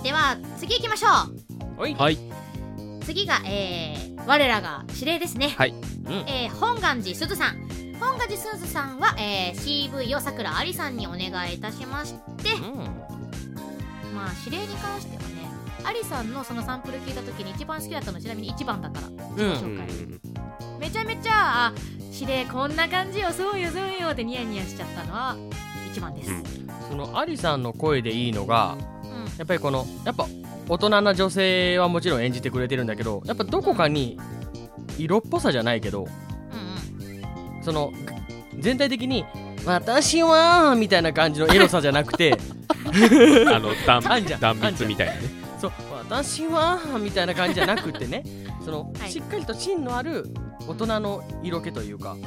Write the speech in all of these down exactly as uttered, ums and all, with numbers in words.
では次行きましょう。 はい、はい、 次が、えー、我らが指令ですね。 はい、 うん、えー、本願寺すずさん。本願寺すずさんは、えー、シーブイ をさくらありさんにお願いいたしまして、うん、まあ指令に関してはね、ありさんのそのサンプル聞いた時に一番好きだったのちなみにいちばんだから自己紹介、うん、めちゃめちゃ指令こんな感じよ、そうよそうよってニヤニヤしちゃったのはいちばんです、うん、 そのありさんの声でいいのが、うん、やっぱりこのやっぱ大人な女性はもちろん演じてくれてるんだけど、やっぱどこかに色っぽさじゃないけど、うんうん、その全体的に私はみたいな感じのエロさじゃなくてあの断断蜜みたいなね、 そう私はみたいな感じじゃなくてね、その、はい、しっかりと芯のある大人の色気というか、うん、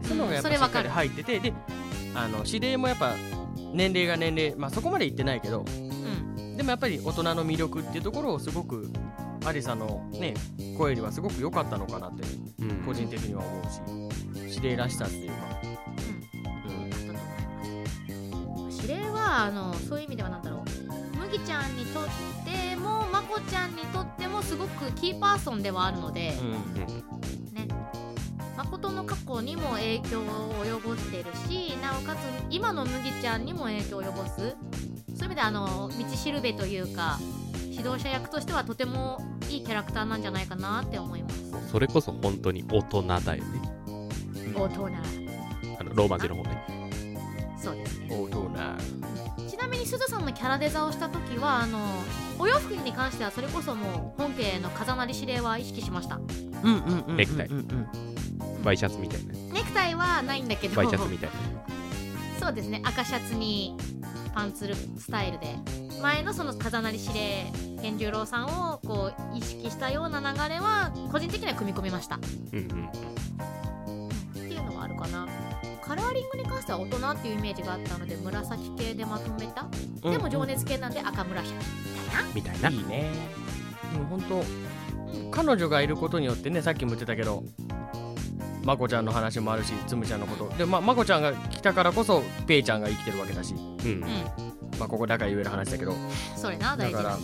そういうのがやっぱしっかり入ってて、であの指令もやっぱ年齢が年齢、まあそこまでいってないけど、うん、でもやっぱり大人の魅力っていうところをすごくアリさんのね声よりはすごく良かったのかなって、うん、個人的には思うし、指令らしさっていうか、 うんうん、指令はあのそういう意味ではなんだろう、麦ちゃんにとってもまこちゃんにとってもすごくキーパーソンではあるので、うんうんね、誠の過去にも影響を及ぼしているし、なおかつ今の麦ちゃんにも影響を及ぼす、そういう意味であの道しるべというか指導者役としてはとてもいいキャラクターなんじゃないかなって思います。 それこそ本当に大人だよね、 うん、大人、 あのローマ字の方ね、 そうですね、 大人。 ちなみにすずさんのキャラデザをした時はあのお洋服に関してはそれこそもう本家の風鳴り指令は意識しました。 うんうんうん、ネクタイ、うんうん、ワイシャツみたいな、 ネクタイはないんだけどワイシャツみたいなそうですね、赤シャツにパンツルスタイルで前のその風鳴り指令健十郎さんをこう意識したような流れは個人的には組み込みました、うんうん、っていうのはあるかな。カラーリングに関しては大人っていうイメージがあったので紫系でまとめた、うん、でも情熱系なんで赤紫みたいな、 みたいな、 いいね。もう本当、うん、彼女がいることによってね、さっきも言ってたけどまこちゃんの話もあるし、つむちゃんのことで、まあ、まこちゃんが来たからこそペイちゃんが生きてるわけだし、うん、まあ、ここだから言える話だけど、 それな、大事だから、 うん、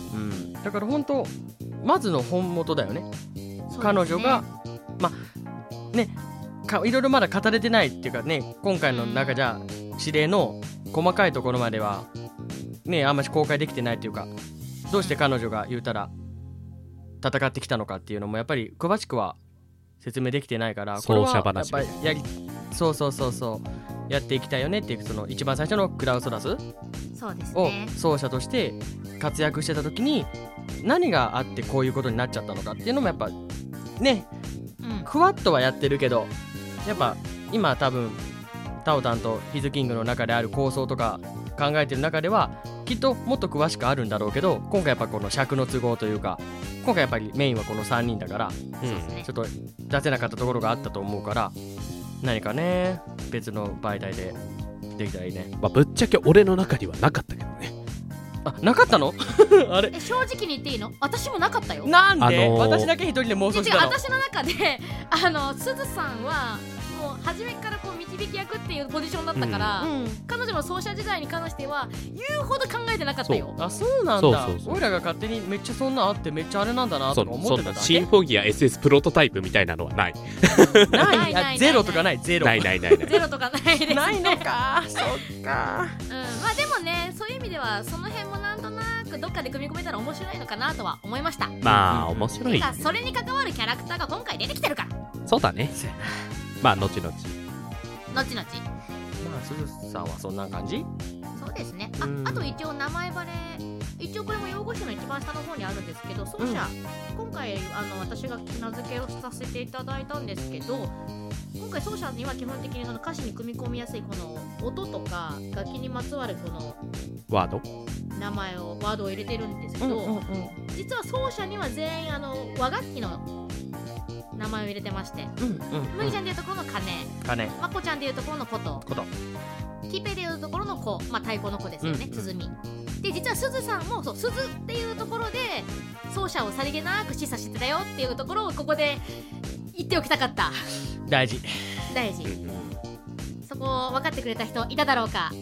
だから本当まずの本元だよね。彼女がまあね、かいろいろまだ語れてないっていうかね、今回の中じゃ指令の細かいところまではねあんまり公開できてないっていうか、どうして彼女が言うたら戦ってきたのかっていうのもやっぱり詳しくは説明できてないから、これはやっぱりやりそうそうそうそうやっていきたいよねっていう、その一番最初のクラウソラスを奏者として活躍してた時に何があってこういうことになっちゃったのかっていうのもやっぱね、うん、クワッとはやってるけど、やっぱ今多分タオタンとヒズキングの中である構想とか考えてる中ではきっともっと詳しくあるんだろうけど、今回やっぱこの尺の都合というか、今回やっぱりメインはこのさんにんだから、うん、ちょっと出せなかったところがあったと思うから、何かね別の媒体でできたらいいね。 まあ、ぶっちゃけ俺の中にはなかったけどね。 あ、なかったのあれえ正直に言っていいの？私もなかったよ。 なんで、あのー、 私だけ一人で妄想したの？ 違う、私の中であのすずさんはもう初めからこう導き役っていうポジションだったから、うんうん、彼女の奏者時代に関しては言うほど考えてなかったよ。 そうあ、そうなんだ。そうそうそう、俺らが勝手にめっちゃそんなあってめっちゃあれなんだなとか思ってただけ。 シンフォギア エスエス プロトタイプみたいなのはないないない、ゼロとかない、ゼロないないないないゼロとかないです、ね、 ないのかそっか、 うん、まあでもね、そういう意味ではその辺もなんとなくどっかで組み込めたら面白いのかなとは思いました。 まあ面白い、 それに関わるキャラクターが今回出てきてるから。 そうだね。まあ後々 後々 まあすずさんはそんな感じ。 そうですね。 あ, あと一応名前バレ、一応これも用語集の一番下の方にあるんですけど、奏者、うん、今回あの私が名付けをさせていただいたんですけど、今回奏者には基本的にその歌詞に組み込みやすいこの音とか楽器にまつわるこのワード名前をワードを入れてるんですけど、うんうんうん、実は奏者には全員あの和楽器の名前を入れてまして、うんうんうん、麦ちゃんでいうところの鐘、 鐘、 まこちゃんでいうところの琴、 琴、 キペでいうところの子、まあ太鼓の子ですよね、うんうん、鼓で、実はすずさんもそう、鈴っていうところで奏者をさりげなく示唆してたよっていうところをここで言っておきたかった。 大事大事、そこ分かってくれた人いただろうか。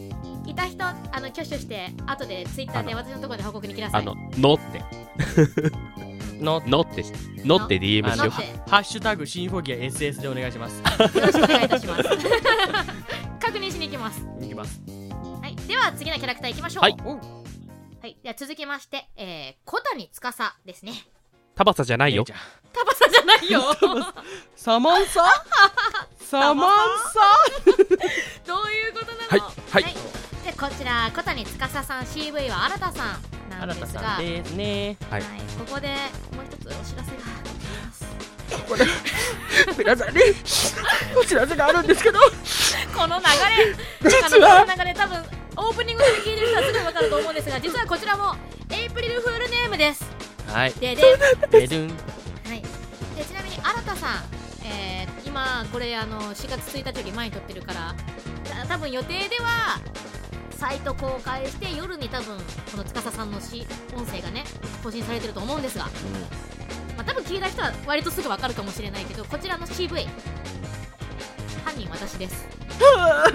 いた人あの挙手して後でツイッターで私のところで報告に来なさい。 あののってののってのって ディーエム しよう。 ハッシュタグシンフォギア エスエス でお願いします。 よろしくお願いいたします。確認しに行きます。 いきます。 はい、では次のキャラクターいきましょう。 はい、 はい、では続きまして、えー、小谷司ですね。 タバサじゃないよ。 タバサじゃないよ。 サマンササマンサどういうことなの？ はい、はい、はい、 でこちら小谷司さん シーブイ は新田さんなんですが、 ですね。 はい、はい、ここでもう一つお知らせがあります。 ここで皆さんにお知らせがあるんですけど、 この流れ実はこの流れ多分オープニングで聞いてる人はすぐ分かると思うんですが、実はこちらもエイプリルフールネームです。 はい、 ででででん、 はい、でちなみに新田さん、えー、今これあのしがつついたちより前に撮ってるから多分予定ではサイト公開して夜に多分この司さんのし音声がね更新されてると思うんですが、うん、まあ、多分聞いた人は割とすぐ分かるかもしれないけど、こちらの シーブイ 犯人私です。はい、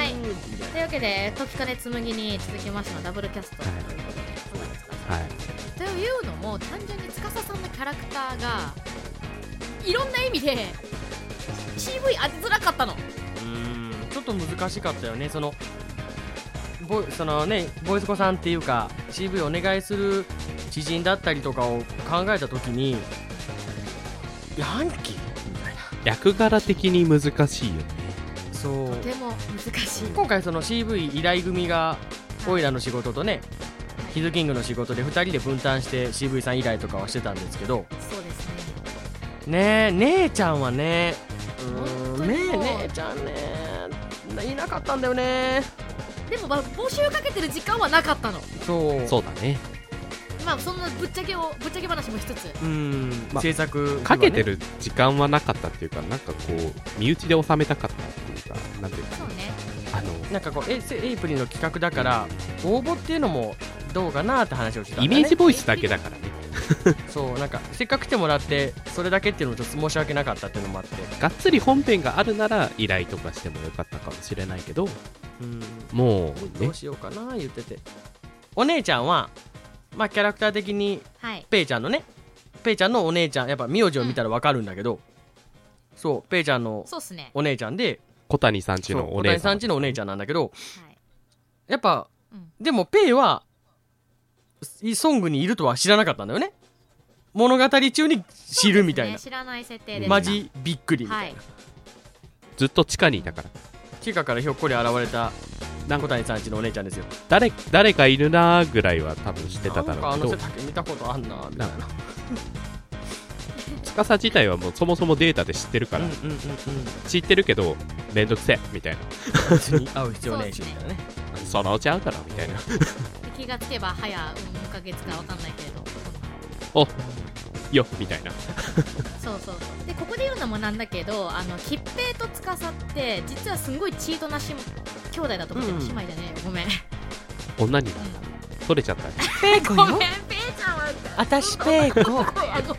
というわけで時金紬に続きましてのダブルキャストということで、はい、というのも単純に司さんのキャラクターがいろんな意味で シーブイ 当てづらかったの。 うーん、ちょっと難しかったよね。そのボそのねボイスコさんっていうか シーブイ お願いする知人だったりとかを考えたときにヤンキーみたいな役柄的に難しいよね。 そう、 とても難しい。 今回その シーブイ 依頼組がオイラの仕事とねヒズキングの仕事でふたりで分担して シーブイ さん依頼とかはしてたんですけど、 そうですね。 ねえ姉ちゃんはね、うーん、ねえ本当にもう姉ちゃんねいなかったんだよね。 でもまあ募集かけてる時間はなかったの。 そうそうだね。 まあそんなぶっちゃけをぶっちゃけ話も一つ。 うーん、まあ、制作、ね、 かけてる時間はなかったっていうか、なんかこう身内で収めたかったっていうか、なんていうか、 そうね、 あのなんかこうエイプリの企画だから応募っていうのもどうかなって話をしてたんだね。 イメージボイスだけだからね。 そう、なんかせっかく来てもらってそれだけっていうのもちょっと申し訳なかったっていうのもあって、 がっつり本編があるなら依頼とかしてもよかったかもしれないけど、 うん、 もう、ね、 どうしようかな言ってて、お姉ちゃんはまあキャラクター的に、 はい、 ペイちゃんのねペイちゃんのお姉ちゃん、やっぱ名字を見たら分かるんだけど、うん、そうペイちゃんのお姉ちゃんで、 小谷さんちのお姉さん、小谷さんちのお姉ちゃんなんだけど、はい、やっぱ、 うん、 でもペイはソングにいるとは知らなかったんだよね。物語中に知るみたいな、ね、 知らない設定でマジびっくりみたいな、はい、 ずっと地下にいたから、 地下からひょっこり現れた小谷さんちのお姉ちゃんですよ。 誰, 誰かいるなぐらいは多分知ってただろうけど、 なんかあの背丈見たことあんなみたいな。 司自体はもうそもそもデータで知ってるから、うんうんうんうん、知ってるけどめんどくせえみたいな、 別に会う必要ないしみたいなね、 そのうち会うからみたいな。 気がつけば早うんかげつか分かんないけれど、 およみたいな。 そうそうそう。でここで言うのもなんだけど、あの吉平と司って実はすんごいチートなし兄弟だと思ってる、うん、姉妹じゃねえよ、ごめん。 女に、うん、取れちゃったね。 ペイコよ。 ごめん、ペイちゃんは私ペイコ。 ごめんごめんな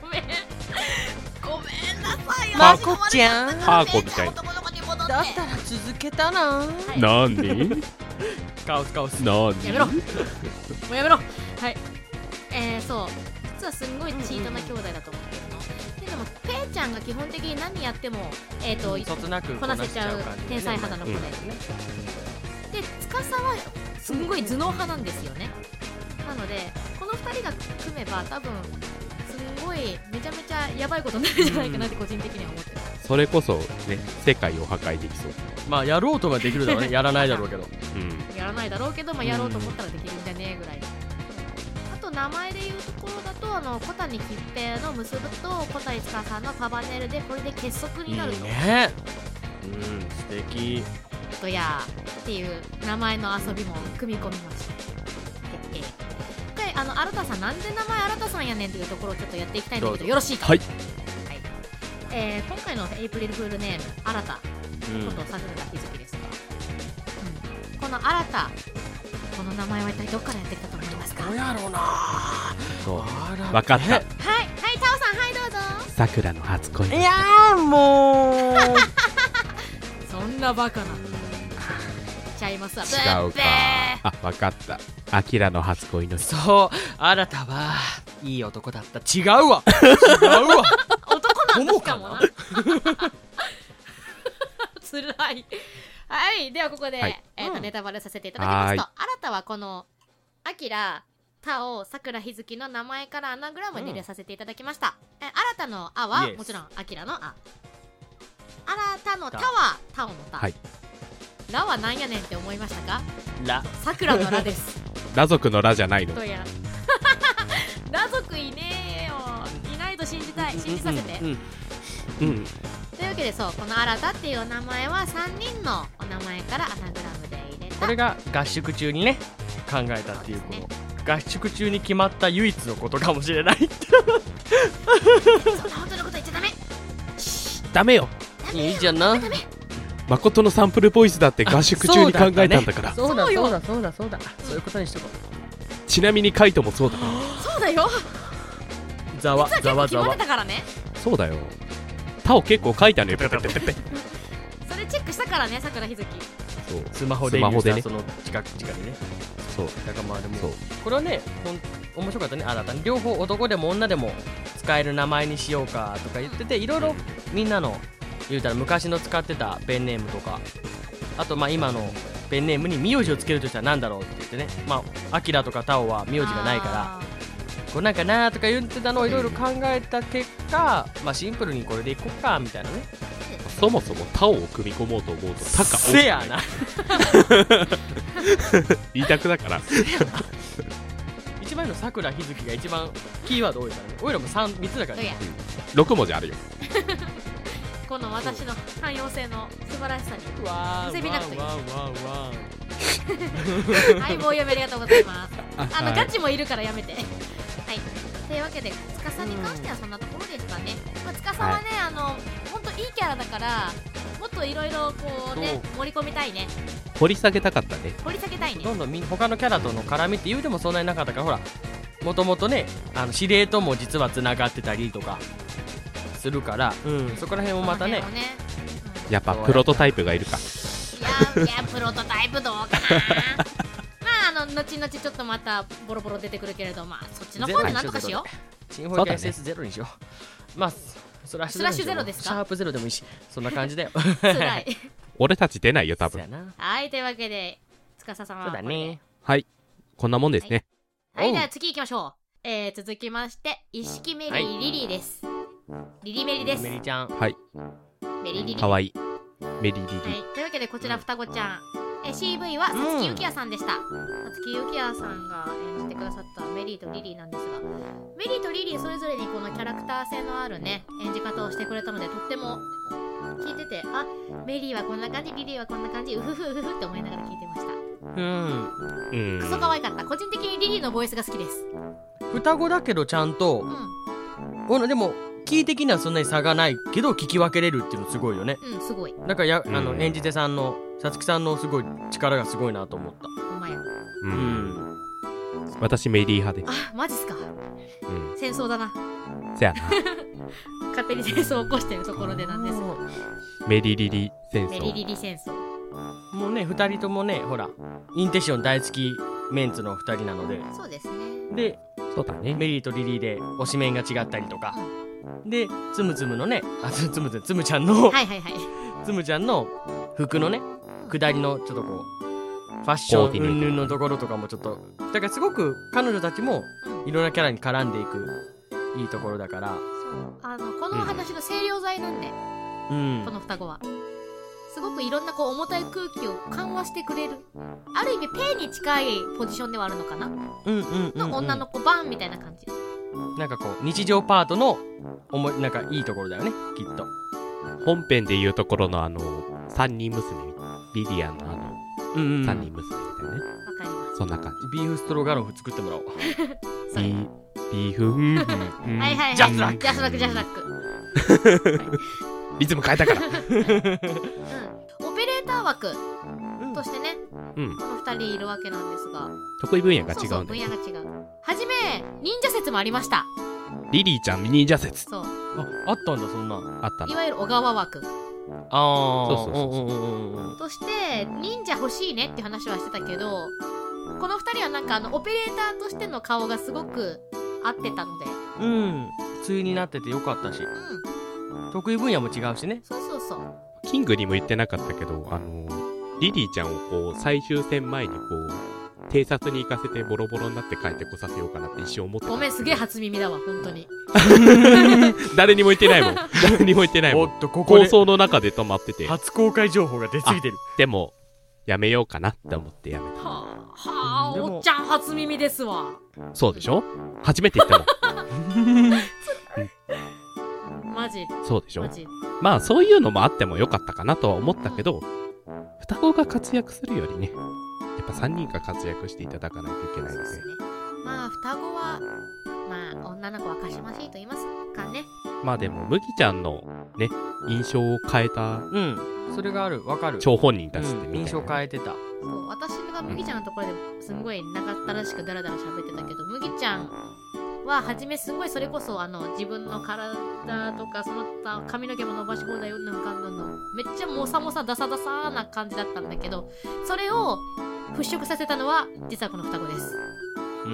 さいよ。 まこちゃんハーコみたいな。 だったら続けたな、はい、 なんでカオスカオス、 なんでやめろもうやめろ。はい、えー、そう実はすんごいチートな兄弟だと思ってるの、うん、でもペイちゃんが基本的に何やっても、えーとうん、 そつなくこなせちゃう天才肌の子で、うん、で司はすんごい頭脳派なんですよね。なのでこのふたりが組めば多分すんごいめちゃめちゃやばいことになるんじゃないかなって個人的には思ってます、 うん、それこそね世界を破壊できそう。 まあやろうとができるだろうね。やらないだろうけど、 うん、やらないだろうけど、まあ、やろうと思ったらできるんじゃねえぐらい、あと名前でいうところだとあの小谷吉平の結ぶと小谷司さんのパバネルでこれで結束になると。 いいね、うん素敵とやっていう名前の遊びも組み込みました。で、えー、あの新田さんなんで名前新田さんやねんというところをちょっとやっていきたいんだけどよろしいか。 はい、 はい、えー、今回のエイプリルフールネーム新田こと桜田日月ですが、うん、この新田この名前は一体どっからやってきたと思いますか。 どうやろうな。 そう分かった。はいはいタオさんはいどうぞ。 桜の初恋。 いやーもうんなバカなちゃいますわ。 違うか。あ、わかった。アキラの初恋の人。 そう、新たはいい男だった。違うわ違うわ男なんだしかもなつらい。はい、ではここで、はい、えーとうん、ネタバレさせていただきますと、新たはこのアキラ、タオ、さくらひずきの名前からアナグラムに入れさせていただきました。うん、え新たのあはもちろんアキラのあ、新たのたはタオのた、はい、ラはなんやねんって思いましたか？ ラ、 さくらのラですラ族のラじゃないのとやラ族いねえよ。いないと信じたい。信じさせて。うん、うんうんというわけで、そうこの新たっていうお名前はさんにんのお名前からアナグラムで入れた。 これが合宿中にね考えたっていう、この、ね、合宿中に決まった唯一のことかもしれないそんな本当のこと言っちゃダメ。 ダメよ。 いいじゃんな。 誠のサンプルボイスだって合宿中に考えたんだから。 そうだそうだそうだそうだそういうことにしとこう。 ちなみにカイトもそうだそうだよ。 ざわざわざわ。 そうだよ。タオ結構書いたのよ。ペペペペペ。 それチェックしたからね、さくらひずき。 そうスマホで見た、ね、その近く近くにね。そうだからまあでもこれはねほん面白かったね。新たに両方男でも女でも使える名前にしようかとか言ってて、いろいろみんなの言うたら昔の使ってたペンネームとか、あとまあ今のペンネームに名字をつけるとしたらなんだろうって言ってね、まあアキラとかタオは名字がないからこうなんかなーとか言ってたのをいろいろ考えた結果、まあシンプルにこれでいこっかみたいなね。 そもそもタオを組み込もうと思うとタカオせやな言いたくだから一番のさくらひずきが一番キーワード多いからね。おいらも 3, 3つだからね、 うん、ろく文字あるよこの私の汎用性の素晴らしさに見せびなくといい。はい、棒読みありがとうございます。あのガチもいるからやめてはい。というわけで司さんに関してはそんなところですかね。まあ、司さんはね、はい、あの本当いいキャラだからもっといろいろこうね盛り込みたいね。 掘り下げたかったね。 掘り下げたいね。 どんどん他のキャラとの絡みって言うてもそんなになかったから、ほらもともとねあの司令とも実はつながってたりとかするから、うん、そこら辺もまたね、ねうん、やっぱプロトタイプがいるか。 いやいやプロトタイプどうかなまああの後々ちょっとまたボロボロ出てくるけれど、まあそっちの方でなんとかしよう。 新保育 エスエスゼロ にしよう。まあスラッシュゼロですか。シャープゼロでもいいし、そんな感じだよ辛い俺たち出ないよ多分。 はい、というわけで司さんはそうだね。 はい、こんなもんですね。 はい、はい、では次行きましょう。えー、続きまして一色メリー、はい、リリーです。リリメリです。 メリちゃん。 はい。 メリリリ。 かわいい。メリリリ。 はい。というわけでこちら双子ちゃん。え シーブイ はさつきゆきやさんでした。さつきゆきやさんが演じてくださったメリーとリリーなんですが、メリーとリリーそれぞれにこのキャラクター性のあるね演じ方をしてくれたので、とっても聞いてて、あ、メリーはこんな感じ、リリーはこんな感じ、うふふうふふって思いながら聞いてました。 うん。 うん。 クソ可愛かった。個人的にリリーのボイスが好きです。 双子だけどちゃんと、うん、でもキー的にはそんなに差がないけど聞き分けれるっていうのすごいよね。 うん、すごい。 なんかやあの演じ手さんのさつきさんのすごい力がすごいなと思った。 ほんまや。 うん。うん、私メリー派で。 あ、マジっすか。うん。戦争だな。 せやな。 勝手に戦争を起こしてるところでなんですが。 メリリリ戦争。 メリリリ戦争。 もうね、二人ともね、ほらインテッション大好きメンツの二人なので。 そうですね。 で、 そうだね。 メリーとリリーで推しメンが違ったりとか。うん、で、つむつむのね、あ、つむつむつむちゃんの、 はいはいはい。つむちゃんの服のね、下りのちょっとこうファッション云々のところとかもちょっと、だからすごく彼女たちもいろんなキャラに絡んでいくいいところだから。 あのこの話の清涼剤なんで、うん、この双子はすごくいろんなこう重たい空気を緩和してくれる、ある意味ペイに近いポジションではあるのかな、うんうんうんうん、の女の子バンみたいな感じ。 なんかこう日常パートの思いなんかいいところだよね、きっと。 本編でいうところのあの三人娘みたいな、リリアのあの、うんうん、三人娘みたいなね。 わかります。 そんな感じ。 ビーフストロガノフ作ってもらおう。 それビビーフンはいはいはい、ジャスラックジャスラックジャスラックリズム変えたから、うん、 オペレーター枠としてね、うん、このふたりいるわけなんですが、 得意分野が違うんだよ。 そうそう、分野が違う。はじめ忍者説もありました。 リリーちゃん忍者説。 そう、 あ、あったんだ、そんな。 あったんだ。 いわゆる小川枠、 ああ、 そうそうそうそう、 うんうんうん、 として忍者欲しいねって話はしてたけど、このふたりはなんかあのオペレーターとしての顔がすごく合ってたので、 うん、対になっててよかったし、うん、得意分野も違うしね。 そうそうそう。 キングにも言ってなかったけど、あのリリーちゃんをこう最終戦前にこう偵察に行かせてボロボロになって帰ってこさせようかなって一瞬思ってた。 ごめん、すげえ初耳だわ本当に。 誰にも言ってないもん。誰にも言ってないもん。おっとここで構想の中で止まってて初公開情報が出過ぎてる。 でもやめようかなって思ってやめた。 はあ、はあ、おっちゃん初耳ですわ。 そうでしょ、初めて言ったもん。 マジそうでしょ。まあそういうのもあってもよかったかなとは思ったけど、うん、双子が活躍するよりね、やっぱさんにんが活躍していただかないといけないので、ね、 まあ双子はまあ女の子はかしましいと言いますかね。 まあでも麦ちゃんのね印象を変えた、 うん、それがある、わかる。 張本人たちってみたいな、 うん、印象変えてた。 そう、私が麦ちゃんのところですんごい長ったらしくダラダラ喋ってたけど、麦ちゃんは初めすごいそれこそあの自分の体とかその他髪の毛も伸ばし放題うんぬんかんぬんのめっちゃモサモサダサダサな感じだったんだけど、それを払拭させたのは実はこの双子です。 うんうん、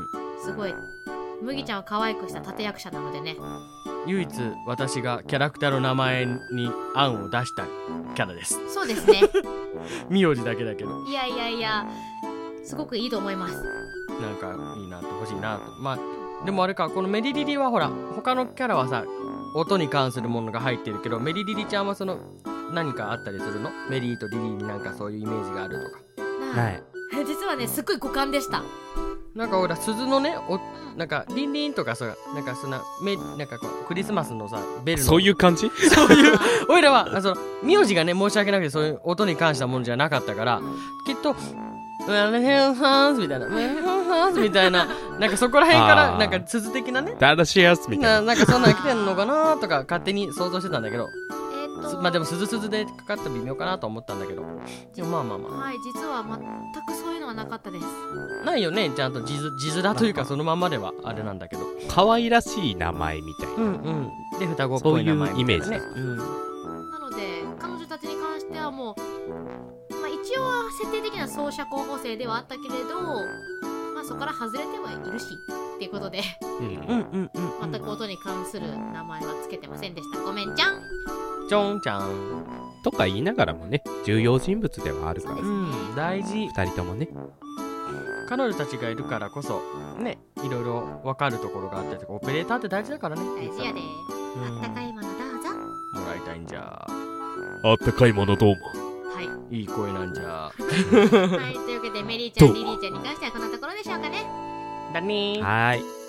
すごい麦ちゃんを可愛くした立役者なのでね。 唯一私がキャラクターの名前に案を出したキャラです。 そうですね。 名字だけだけど、 いやいやいやすごくいいと思います。 なんかいいなと、欲しいなと。まあでもあれか、このメリリリはほら他のキャラはさ音に関するものが入ってるけど、メリリリちゃんはその何かあったりするの？メリーとリリーになんかそういうイメージがあるとか。 はい。 実はねすっごい五感でした。 なんかほら鈴のね、おなんかリンリンとかさ、なんかそんなめなんかこうクリスマスのさベルのそういう感じ？ そういうおいらはその名字がね申し訳なくてそういう音に関したものじゃなかったから、うん、きっとウェルヘンハンスみたいなウェルヘンハンスみたいななんかそこら辺からなんか鈴的なねダダシェアスみたいなな, なんかそんなん来てんのかなとか勝手に想像してたんだけど、えー、とまあでも鈴鈴でかかったら微妙かなと思ったんだけど、でもまあまあまあ、 はい、実は全くそういうのはなかったです。 ないよね、ちゃんと字面というかそのままではあれなんだけど、 可愛らしい名前みたいな、 うんうん、で双子っぽい名前みたいなね、 そういうイメージ、うん、 なので彼女たちに関してはもう、まあ、一応は設定的な奏者候補生ではあったけれど、まあそこから外れてはいるしっていうことで、 うんうんうんうん、 全く音に関する名前はつけてませんでした。ごめんちゃんちょんちゃんとか言いながらもね重要人物ではあるから、 うん、大事。 ふたりともね彼女たちがいるからこそね、いろいろ分かるところがあったりとか、オペレーターって大事だからね。 大事やで、うん、あったかいものどうぞもらいたいんじゃ。 あったかいものどうも。 はい、 いい声なんじゃ。 はい、というわけでメリーちゃんリリーちゃんに関してはこんなところでしょうかね。 だねー。 はい。